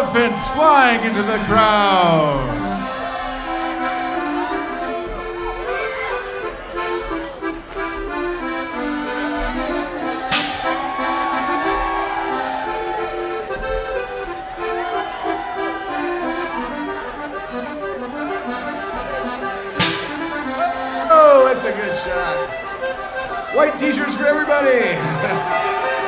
elephants flying into the crowd. Oh, that's a good shot. White t-shirts for everybody.